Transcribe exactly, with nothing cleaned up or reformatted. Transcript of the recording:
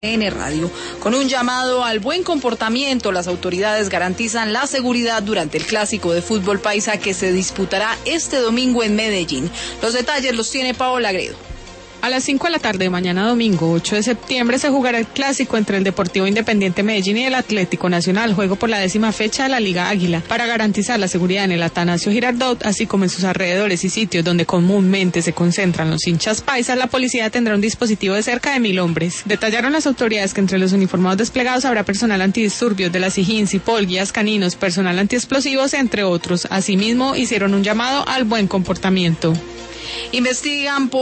N Radio. Con un llamado al buen comportamiento, las autoridades garantizan la seguridad durante el clásico de fútbol paisa que se disputará este domingo en Medellín. Los detalles los tiene Paola Agredo. A las cinco de la tarde de mañana domingo, ocho de septiembre, se jugará el clásico entre el Deportivo Independiente Medellín y el Atlético Nacional, juego por la décima fecha de la Liga Águila. Para garantizar la seguridad en el Atanasio Girardot, así como en sus alrededores y sitios donde comúnmente se concentran los hinchas paisas, la policía tendrá un dispositivo de cerca de mil hombres. Detallaron las autoridades que entre los uniformados desplegados habrá personal antidisturbios de la SIJIN, CIPOL, guías caninos, personal antiexplosivos, entre otros. Asimismo, hicieron un llamado al buen comportamiento. Investigan por